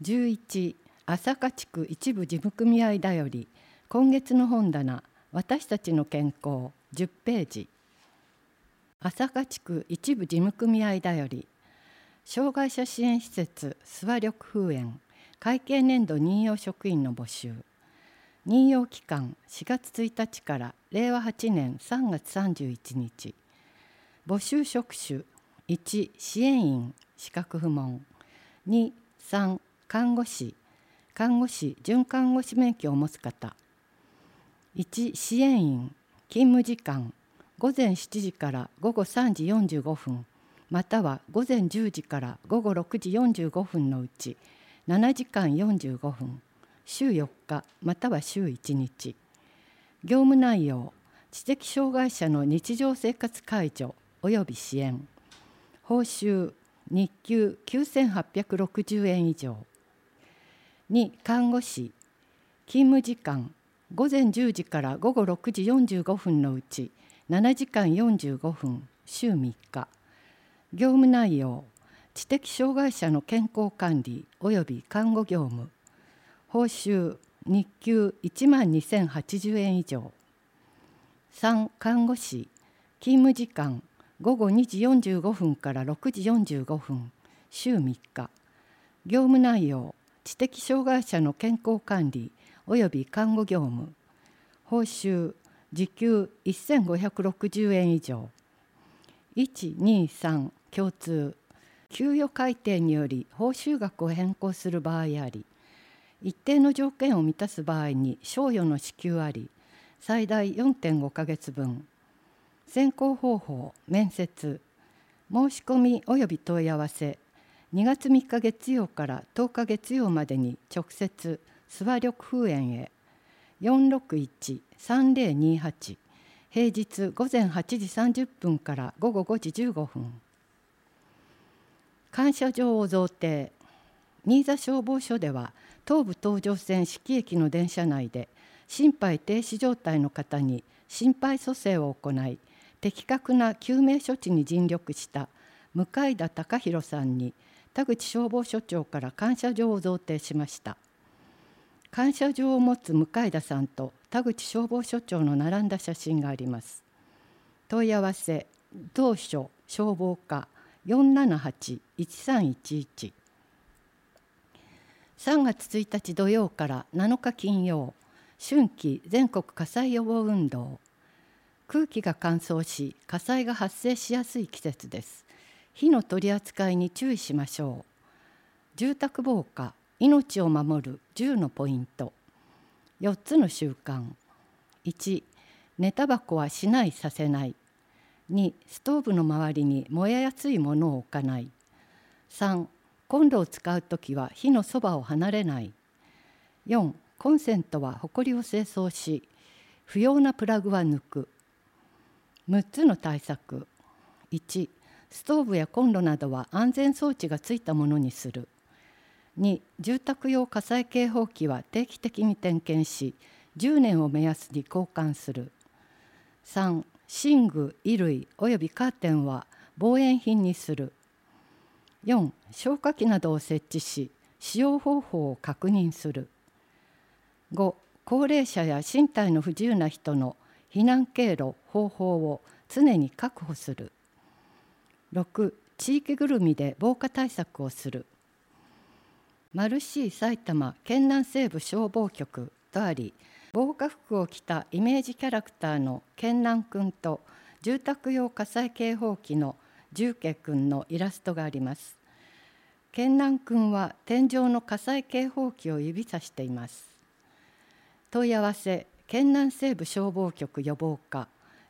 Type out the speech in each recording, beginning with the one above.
11朝霞地区一部事務組合だより今月の本棚私たちの健康10ページ。朝霞地区一部事務組合だより障害者支援施設諏訪緑風園会計年度任用職員の募集。任用期間4月1日から令和8年3月31日。募集職種1支援員資格不問、2、3看護師準看護師免許を持つ方。1支援員勤務時間午前7時から午後3時45分または午前10時から午後6時45分のうち7時間45分、週4日または週1日。業務内容知的障害者の日常生活介助及び支援。報酬日給9860円以上。2看護師勤務時間午前10時から午後6時45分のうち7時間45分、週3日。業務内容知的障害者の健康管理及び看護業務。報酬日給12,080円以上。3看護師勤務時間午後2時45分から6時45分、週3日。業務内容知的障害者の健康管理及び看護業務。報酬時給1560円以上。1、2、3共通。給与改定により報酬額を変更する場合あり、一定の条件を満たす場合に賞与の支給あり、最大 4.5 ヶ月分。選考方法面接。申し込み及び問い合わせ2月3日月曜から10日月曜までに直接諏訪緑風園へ。461-3028平日午前8時30分から午後5時15分。感謝状を贈呈。新座消防署では東武東上線志木駅の電車内で心肺停止状態の方に心肺蘇生を行い的確な救命処置に尽力した向田隆弘さんに田口消防署長から感謝状を贈呈しました。感謝状を持つ向田さんと田口消防署長の並んだ写真があります。問い合わせ同署消防課 478-1311。3月1日土曜から7日金曜、春季全国火災予防運動。空気が乾燥し火災が発生しやすい季節です。火の取り扱いに注意しましょう。住宅防火、命を守る10のポイント。4つの習慣。1、寝タバコはしないさせない。2、ストーブの周りに燃えやすいものを置かない。3、コンロを使うときは火のそばを離れない。4、コンセントはほこりを清掃し、不要なプラグは抜く。6つの対策。1、ストーブやコンロなどは安全装置がついたものにする。2、住宅用火災警報器は定期的に点検し、10年を目安に交換する。3、寝具、衣類およびカーテンは防煙品にする。4、消火器などを設置し、使用方法を確認する。5、高齢者や身体の不自由な人の避難経路、方法を常に確保する。6、地域ぐるみで防火対策をする。マルシー埼玉県南西部消防局とあり、防火服を着たイメージキャラクターの県南くんと住宅用火災警報器の重慶くんのイラストがあります。県南くんは天井の火災警報器を指さしています。問い合わせ県南西部消防局予防課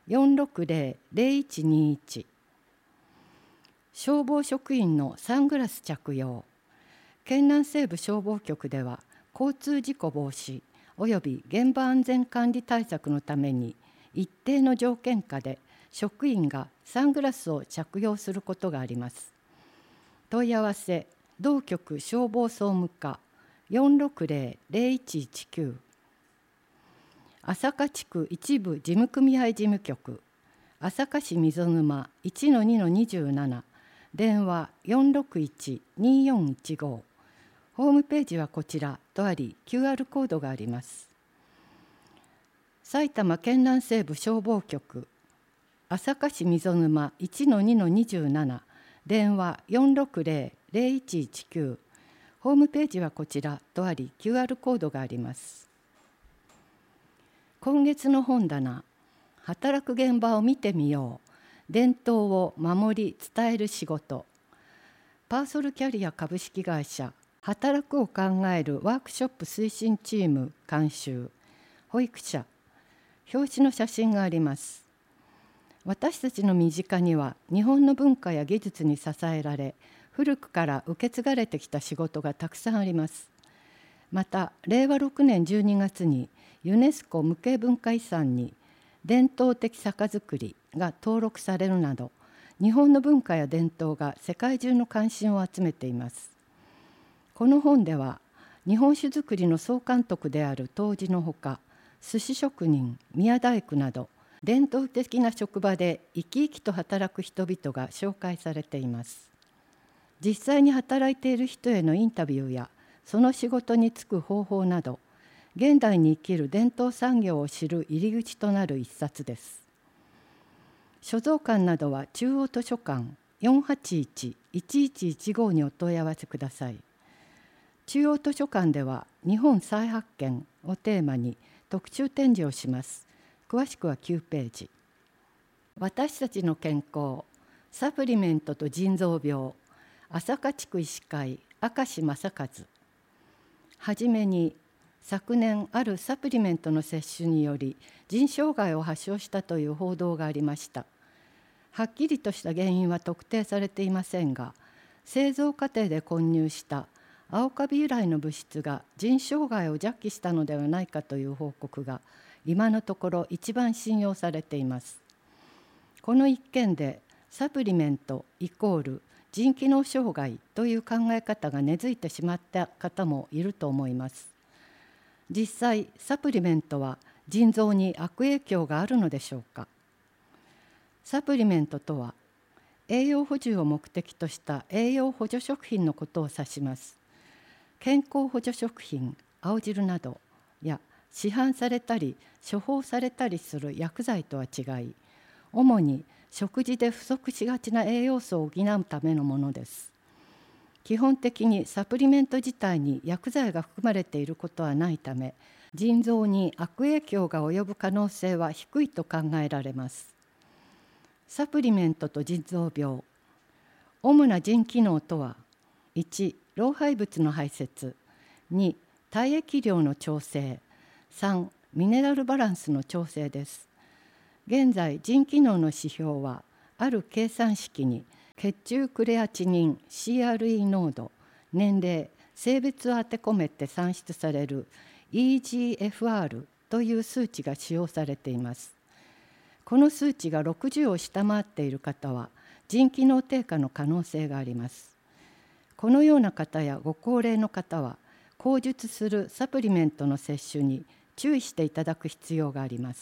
460-0121。消防職員のサングラス着用。県南西部消防局では交通事故防止および現場安全管理対策のために一定の条件下で職員がサングラスを着用することがあります。問い合わせ同局消防総務課 460-0119。朝霞地区一部事務組合事務局朝霞市溝沼 1-2-27 電話461-2415。 ホームページはこちらとあり QR コードがあります。埼玉県南西部消防局朝霞市溝沼 1-2-27 電話 460-0119 ホームページはこちらとあり QR コードがあります。今月の本棚働く現場を見てみよう伝統を守り伝える仕事パーソルキャリア株式会社働くを考えるワークショップ推進チーム監修保育者表紙の写真があります。私たちの身近には日本の文化や技術に支えられ古くから受け継がれてきた仕事がたくさんあります。また令和6年12月にユネスコ無形文化遺産に伝統的酒造りが登録されるなど日本の文化や伝統が世界中の関心を集めています。この本では日本酒造りの総監督である杜氏のほか寿司職人宮大工など伝統的な職場で生き生きと働く人々が紹介されています。実際に働いている人へのインタビューやその仕事に就く方法など現代に生きる伝統産業を知る入り口となる一冊です。所蔵館などは中央図書館 481-1115 にお問い合わせください。中央図書館では日本再発見をテーマに特集展示をします。詳しくは9ページ。私たちの健康サプリメントと腎臓病朝霞地区医師会明石正和。はじめに昨年あるサプリメントの摂取により腎障害を発症したという報道がありました。はっきりとした原因は特定されていませんが製造過程で混入した青カビ由来の物質が腎障害を弱起したのではないかという報告が今のところ一番信用されています。この一件でサプリメントイコール腎機能障害という考え方が根付いてしまった方もいると思います。実際サプリメントは腎臓に悪影響があるのでしょうか。サプリメントとは栄養補充を目的とした栄養補助食品のことを指します。健康補助食品青汁などや市販されたり処方されたりする薬剤とは違い主に食事で不足しがちな栄養素を補うためのものです。基本的にサプリメント自体に薬剤が含まれていることはないため腎臓に悪影響が及ぶ可能性は低いと考えられます。サプリメントと腎臓病主な腎機能とは1老廃物の排泄2体液量の調整3ミネラルバランスの調整です。現在腎機能の指標はある計算式に血中クレアチニン CRE 濃度年齢性別を当て込めて算出される EGFR という数値が使用されています。この数値が60を下回っている方は腎機能低下の可能性があります。このような方やご高齢の方は口述するサプリメントの摂取に注意していただく必要があります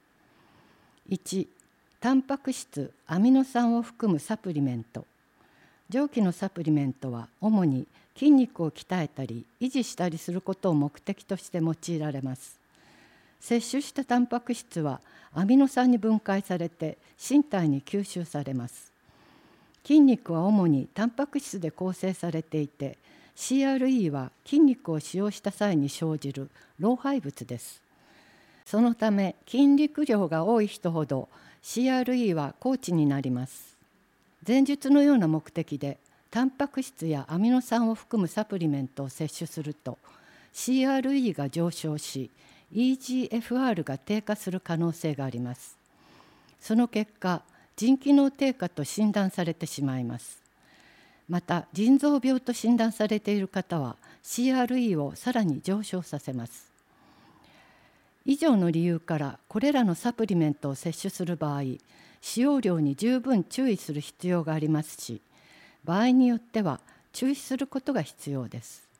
。1、タンパク質、アミノ酸を含むサプリメント。上記のサプリメントは主に筋肉を鍛えたり維持したりすることを目的として用いられます。摂取したタンパク質はアミノ酸に分解されて身体に吸収されます。筋肉は主にタンパク質で構成されていて CRE は筋肉を使用した際に生じる老廃物です。そのため筋肉量が多い人ほど CRE は高値になります。前述のような目的でタンパク質やアミノ酸を含むサプリメントを摂取すると CRE が上昇し EGFR が低下する可能性があります。その結果腎機能低下と診断されてしまいます。また腎臓病と診断されている方は CRE をさらに上昇させます。以上の理由からこれらのサプリメントを摂取する場合使用量に十分注意する必要がありますし場合によっては中止することが必要です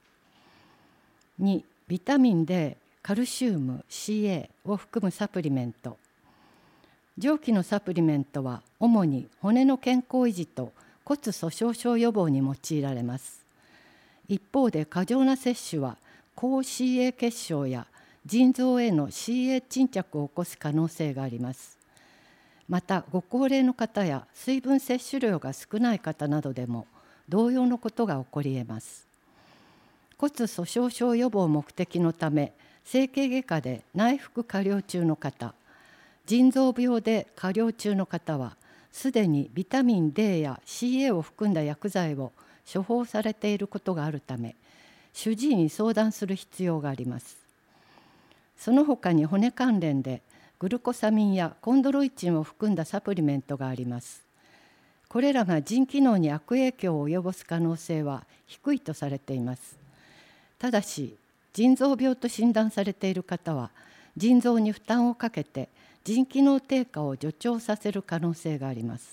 。2、ビタミン D、カルシウム、CA を含むサプリメント。上記のサプリメントは主に骨の健康維持と骨粗しょう症予防に用いられます。 一方で過剰な摂取は高 CA 結晶や腎臓への CA 沈着を起こす可能性があります。またご高齢の方や水分摂取量が少ない方などでも同様のことが起こり得ます。骨粗しょう症予防目的のため整形外科で内服加療中の方、腎臓病で加療中の方はすでにビタミン D や CA を含んだ薬剤を処方されていることがあるため、主治医に相談する必要があります。その他に骨関連でグルコサミンやコンドロイチンを含んだサプリメントがあります。これらが腎機能に悪影響を及ぼす可能性は低いとされています。ただし、腎臓病と診断されている方は腎臓に負担をかけて腎機能低下を助長させる可能性があります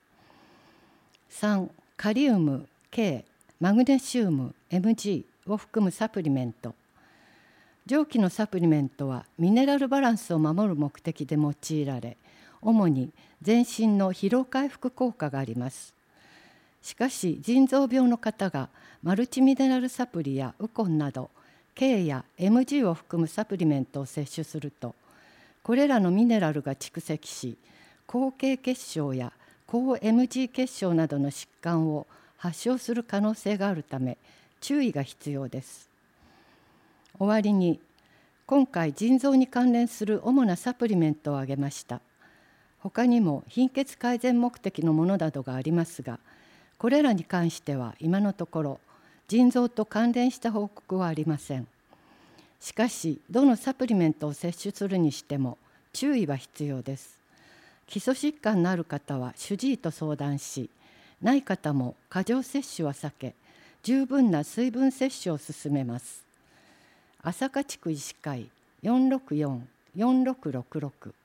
。3. カリウム、K、マグネシウム、Mg を含むサプリメント。上記のサプリメントはミネラルバランスを守る目的で用いられ、主に全身の疲労回復効果があります。しかし腎臓病の方がマルチミネラルサプリやウコンなど K や Mg を含むサプリメントを摂取すると、これらのミネラルが蓄積し、高 K 結晶や高 Mg 結晶などの疾患を発症する可能性があるため注意が必要です。終わりに、今回腎臓に関連する主なサプリメントを挙げました。他にも貧血改善目的のものなどがありますが、これらに関しては今のところ腎臓と関連した報告はありません。しかし、どのサプリメントを摂取するにしても注意は必要です。基礎疾患のある方は主治医と相談し、ない方も過剰摂取は避け、十分な水分摂取を進めます。朝霞地区医師会464-4666